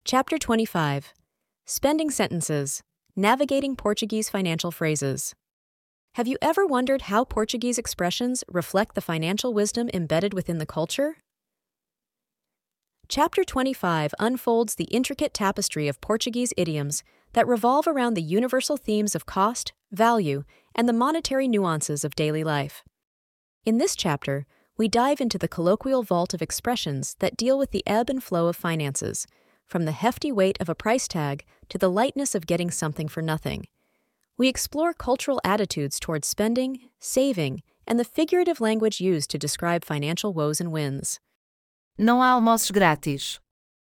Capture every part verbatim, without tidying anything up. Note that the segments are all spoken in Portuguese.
Chapter twenty-five. Spending Sentences. Navigating Portuguese Financial Phrases. Have you ever wondered how Portuguese expressions reflect the financial wisdom embedded within the culture? Chapter twenty-five unfolds the intricate tapestry of Portuguese idioms that revolve around the universal themes of cost, value, and the monetary nuances of daily life. In this chapter, we dive into the colloquial vault of expressions that deal with the ebb and flow of finances, from the hefty weight of a price tag to the lightness of getting something for nothing. We explore cultural attitudes towards spending, saving, and the figurative language used to describe financial woes and wins. Não há almoços grátis.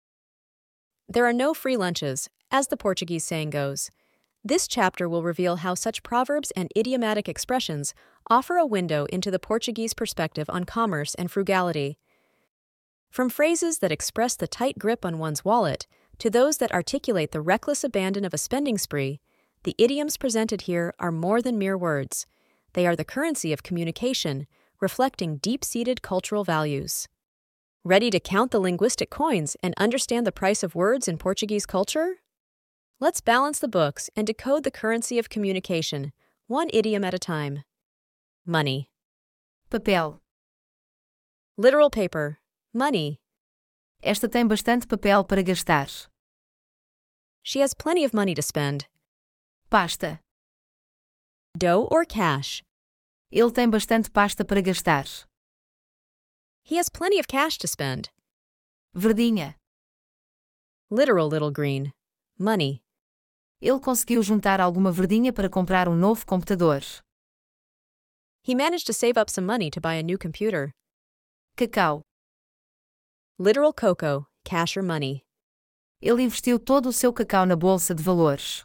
There are no free lunches, as the Portuguese saying goes. This chapter will reveal how such proverbs and idiomatic expressions offer a window into the Portuguese perspective on commerce and frugality. From phrases that express the tight grip on one's wallet to those that articulate the reckless abandon of a spending spree, the idioms presented here are more than mere words. They are the currency of communication, reflecting deep-seated cultural values. Ready to count the linguistic coins and understand the price of words in Portuguese culture? Let's balance the books and decode the currency of communication, one idiom at a time. Money. Papel. Literal paper. Money. Esta tem bastante papel para gastar. She has plenty of money to spend. Pasta. Dough or cash? Ele tem bastante pasta para gastar. He has plenty of cash to spend. Verdinha. Literal little green. Money. Ele conseguiu juntar alguma verdinha para comprar um novo computador. He managed to save up some money to buy a new computer. Cacau. Literal cocoa, cash or money. Ele investiu todo o seu cacau na bolsa de valores.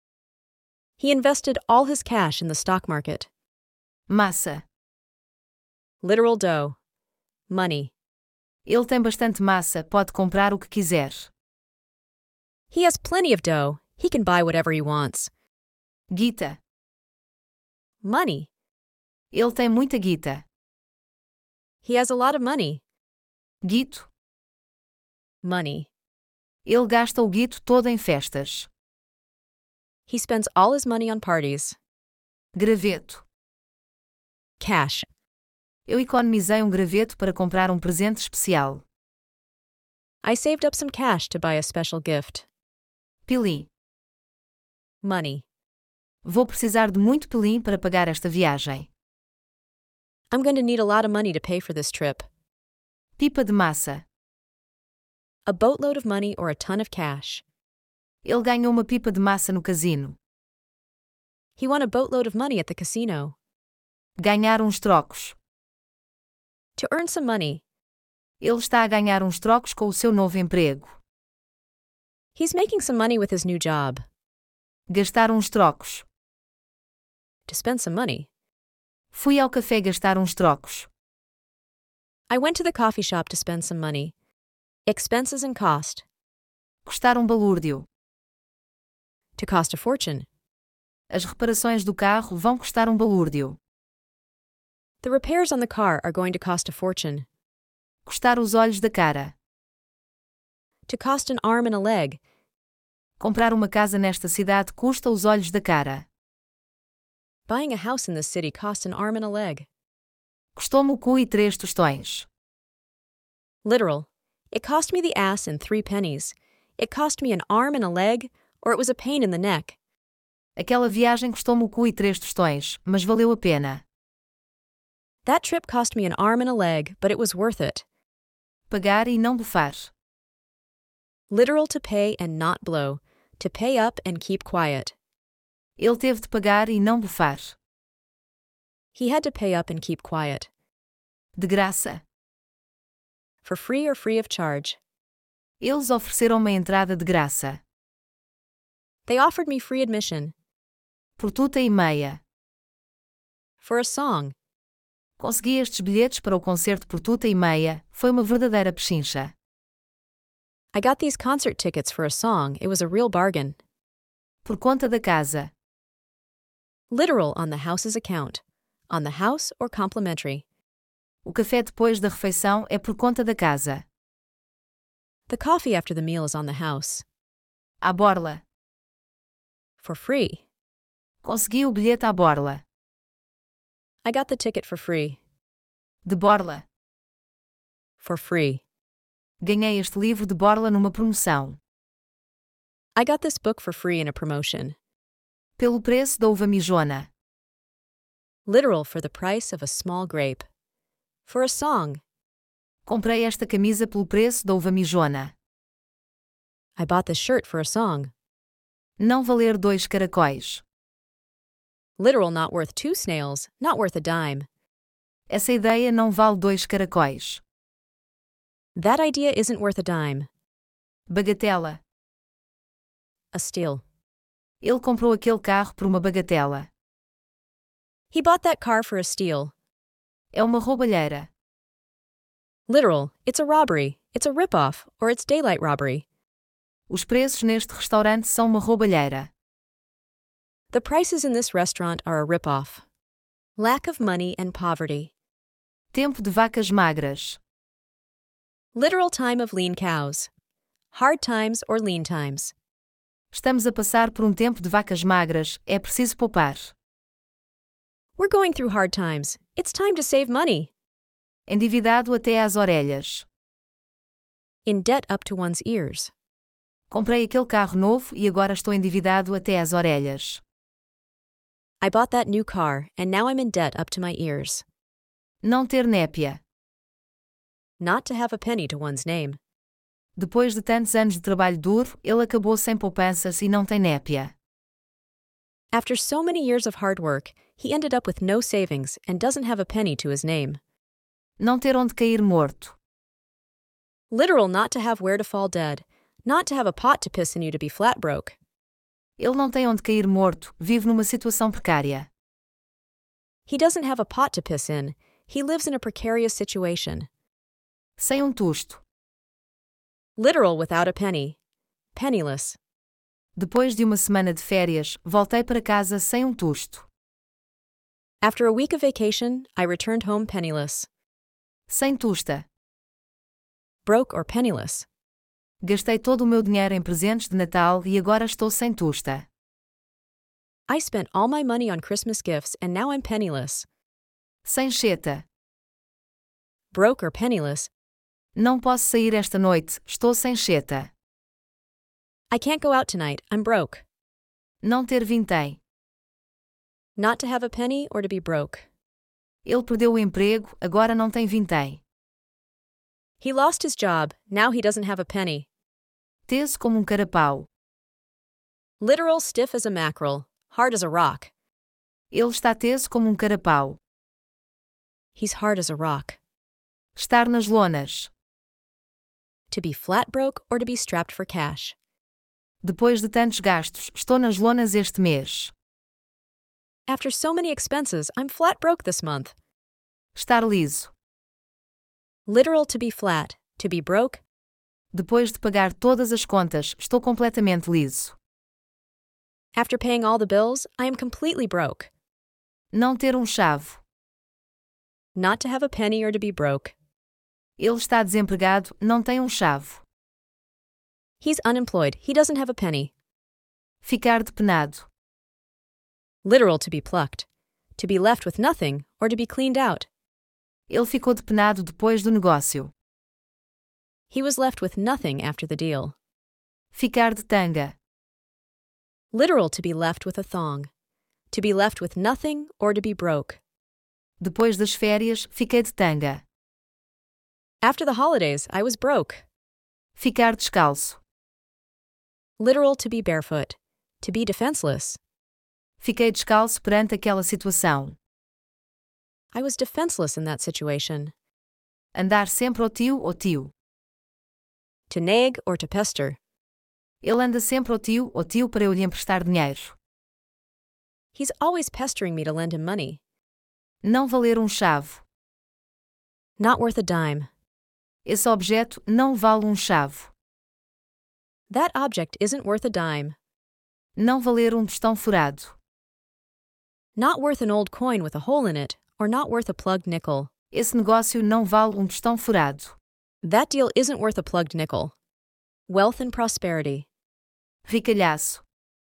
He invested all his cash in the stock market. Massa. Literal dough. Money. Ele tem bastante massa, pode comprar o que quiser. He has plenty of dough. He can buy whatever he wants. Guita. Money. Ele tem muita guita. He has a lot of money. Guito. Money. Ele gasta o guito todo em festas. He spends all his money on parties. Graveto. Cash. Eu economizei um graveto para comprar um presente especial. I saved up some cash to buy a special gift. Pilim. Money. Vou precisar de muito pilim para pagar esta viagem. I'm going to need a lot of money to pay for this trip. Pipa de massa. A boatload of money or a ton of cash. Ele ganhou uma pipa de massa no casino. He won a boatload of money at the casino. Ganhar uns trocos. To earn some money. Ele está a ganhar uns trocos com o seu novo emprego. He's making some money with his new job. Gastar uns trocos. To spend some money. Fui ao café gastar uns trocos. I went to the coffee shop to spend some money. Expenses and cost. Custar um balúrdio. To cost a fortune. As reparações do carro vão custar um balúrdio. The repairs on the car are going to cost a fortune. Custar os olhos da cara. To cost an arm and a leg. Comprar uma casa nesta cidade custa os olhos da cara. Buying a house in this city costs an arm and a leg. Custou-me o cu e três tostões. Literal. It cost me the ass and three pennies. It cost me an arm and a leg, or it was a pain in the neck. Aquela viagem custou-me o cu e três tostões, mas valeu a pena. That trip cost me an arm and a leg, but it was worth it. Pagar e não bufar. Literal to pay and not blow. To pay up and keep quiet. Ele teve de pagar e não bufar. He had to pay up and keep quiet. De graça. For free or free of charge. Eles ofereceram uma entrada de graça. They offered me free admission. Por tuta e meia. For a song. Consegui estes bilhetes para o concerto por tuta e meia, foi uma verdadeira pechincha. I got these concert tickets for a song, it was a real bargain. Por conta da casa. Literal on the house's account. On the house or complimentary. O café depois da refeição é por conta da casa. The coffee after the meal is on the house. À borla. For free. Consegui o bilhete à borla. I got the ticket for free. De borla. For free. Ganhei este livro de borla numa promoção. I got this book for free in a promotion. Pelo preço da uva mijona. Literal, for the price of a small grape. For a song. Comprei esta camisa pelo preço da uva mijona. I bought this shirt for a song. Não valer dois caracóis. Literal, not worth two snails, not worth a dime. Essa ideia não vale dois caracóis. That idea isn't worth a dime. Bagatela. A steal. Ele comprou aquele carro por uma bagatela. He bought that car for a steal. É uma roubalheira. Literal, it's a robbery, it's a rip-off, or it's daylight robbery. Os preços neste restaurante são uma roubalheira. The prices in this restaurant are a rip-off. Lack of money and poverty. Tempo de vacas magras. Literal, time of lean cows. Hard times or lean times. Estamos a passar por um tempo de vacas magras, é preciso poupar. We're going through hard times. It's time to save money. Endividado até às orelhas. In debt up to one's ears. Comprei aquele carro novo e agora estou endividado até às orelhas. I bought that new car, and now I'm in debt up to my ears. Não ter népia. Not to have a penny to one's name. Depois de tantos anos de trabalho duro, ele acabou sem poupanças e não tem népia. After so many years of hard work, he ended up with no savings and doesn't have a penny to his name. Não ter onde cair morto. Literal, not to have where to fall dead, not to have a pot to piss in you to be flat broke. Ele não tem onde cair morto, vive numa situação precária. He doesn't have a pot to piss in, he lives in a precarious situation. Sem um tusto. Literal, without a penny. Penniless. Depois de uma semana de férias, voltei para casa sem um tusto. After a week of vacation, I returned home penniless. Sem tusta. Broke or penniless. Gastei todo o meu dinheiro em presentes de Natal e agora estou sem tusta. I spent all my money on Christmas gifts and now I'm penniless. Sem cheta. Broke or penniless. Não posso sair esta noite, estou sem cheta. I can't go out tonight, I'm broke. Não ter vintém. Not to have a penny or to be broke. Ele perdeu o emprego, agora não tem vintém. He lost his job, now he doesn't have a penny. Teso como um carapau. Literal, stiff as a mackerel, hard as a rock. Ele está teso como um carapau. He's hard as a rock. Estar nas lonas. To be flat broke or to be strapped for cash. Depois de tantos gastos, estou nas lonas este mês. After so many expenses, I'm flat broke this month. Estar liso. Literal, to be flat, to be broke. Depois de pagar todas as contas, estou completamente liso. After paying all the bills, I am completely broke. Não ter um chavo. Not to have a penny or to be broke. Ele está desempregado, não tem um chavo. He's unemployed, he doesn't have a penny. Ficar depenado. Literal, to be plucked. To be left with nothing, or to be cleaned out. Ele ficou depenado depois do negócio. He was left with nothing after the deal. Ficar de tanga. Literal, to be left with a thong. To be left with nothing, or to be broke. Depois das férias, fiquei de tanga. After the holidays, I was broke. Ficar descalço. Literal, to be barefoot. To be defenseless. Fiquei descalço perante aquela situação. I was defenseless in that situation. Andar sempre ao tio ou tio. To nag or to pester. Ele anda sempre ao tio ou tio para eu lhe emprestar dinheiro. He's always pestering me to lend him money. Não valer um chavo. Not worth a dime. Esse objeto não vale um chavo. That object isn't worth a dime. Não valer um tostão furado. Not worth an old coin with a hole in it, or not worth a plugged nickel. Esse negócio não vale um tostão furado. That deal isn't worth a plugged nickel. Wealth and prosperity. Ricalhaço.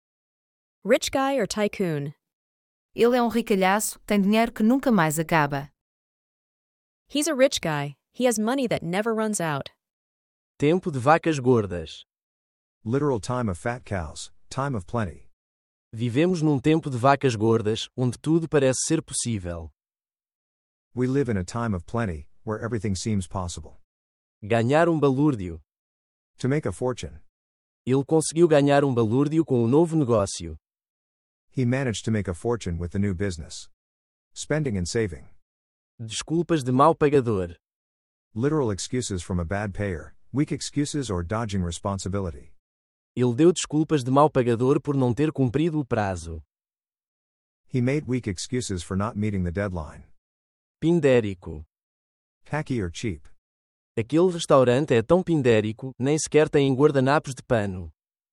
Rich guy or tycoon. Ele é um ricalhaço, tem dinheiro que nunca mais acaba. He's a rich guy. He has money that never runs out. Tempo de vacas gordas. Literal time of fat cows, time of plenty. Vivemos num tempo de vacas gordas, onde tudo parece ser possível. We live in a time of plenty, where everything seems possible. Ganhar um balúrdio. To make a fortune. Ele conseguiu ganhar um balúrdio com o novo negócio. He managed to make a fortune with the new business. Spending and saving. Desculpas de mau pagador. Literal excuses from a bad payer, weak excuses or dodging responsibility. Ele deu desculpas de mau pagador por não ter cumprido o prazo. He made weak excuses for not meeting the deadline. Pindérico. Tacky or cheap. Aquele restaurante é tão pindérico, nem sequer tem guardanapos de pano.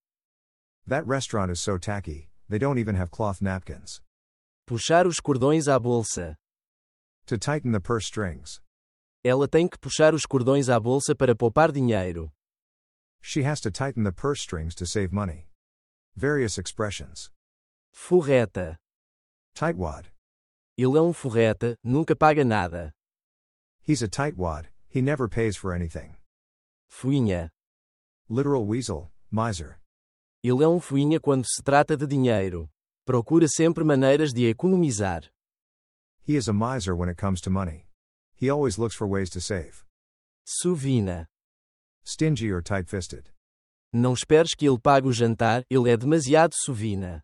That restaurant is so tacky, they don't even have cloth napkins. Puxar os cordões à bolsa. To tighten the purse strings. Ela tem que puxar os cordões à bolsa para poupar dinheiro. She has to tighten the purse strings to save money. Various expressions. Forreta. Tightwad. Ele é um forreta, nunca paga nada. He's a tightwad, he never pays for anything. Fuinha. Literal weasel, miser. Ele é um fuinha quando se trata de dinheiro. Procura sempre maneiras de economizar. He is a miser when it comes to money. He always looks for ways to save. Suvina. Stingy or tight-fisted. Não esperes que ele pague o jantar, ele é demasiado suvina.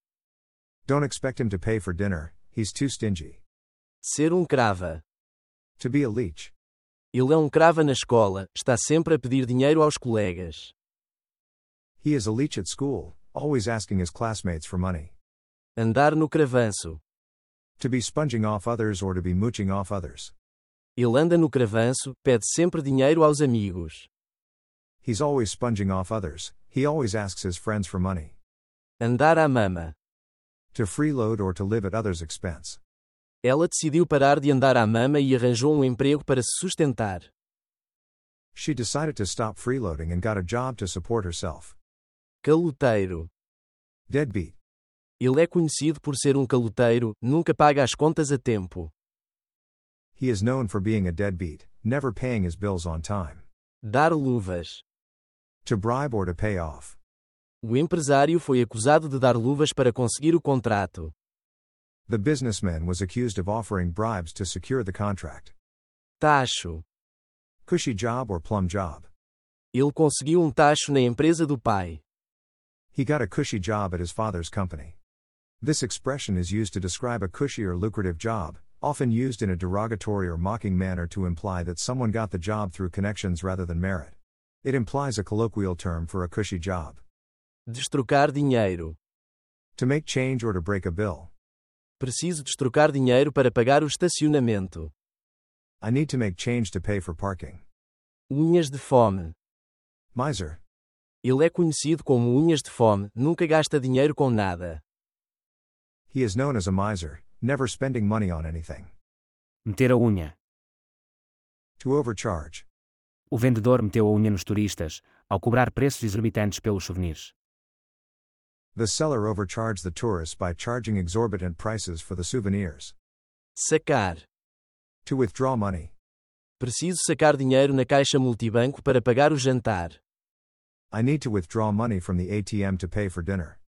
Don't expect him to pay for dinner, he's too stingy. Ser um crava. To be a leech. Ele é um crava na escola, está sempre a pedir dinheiro aos colegas. He is a leech at school, always asking his classmates for money. Andar no cravanço. To be sponging off others or to be mooching off others. Ele anda no cravanço, pede sempre dinheiro aos amigos. He's always sponging off others, he always asks his friends for money. Andar à mama. To freeload or to live at others' expense. Ela decidiu parar de andar à mama e arranjou um emprego para se sustentar. She decided to stop freeloading and got a job to support herself. Caloteiro. Deadbeat. Ele é conhecido por ser um caloteiro, nunca paga as contas a tempo. He is known for being a deadbeat, never paying his bills on time. Dar luvas. To bribe or to pay off. O empresário foi acusado de dar luvas para conseguir o contrato. The businessman was accused of offering bribes to secure the contract. Tacho. Cushy job or plum job. Ele conseguiu um tacho na empresa do pai. He got a cushy job at his father's company. This expression is used to describe a cushy or lucrative job, often used in a derogatory or mocking manner to imply that someone got the job through connections rather than merit. It implies a colloquial term for a cushy job. Destrocar dinheiro. To make change or to break a bill. Preciso destrocar dinheiro para pagar o estacionamento. I need to make change to pay for parking. Unhas de fome. Miser. Ele é conhecido como unhas de fome, nunca gasta dinheiro com nada. He is known as a miser, never spending money on anything. Meter a unha. To overcharge. O vendedor meteu a unha nos turistas, ao cobrar preços exorbitantes pelos souvenirs. The seller overcharged the tourists by charging exorbitant prices for the souvenirs. Sacar. To withdraw money. Preciso sacar dinheiro na caixa multibanco para pagar o jantar. I need to withdraw money from the A T M to pay for dinner.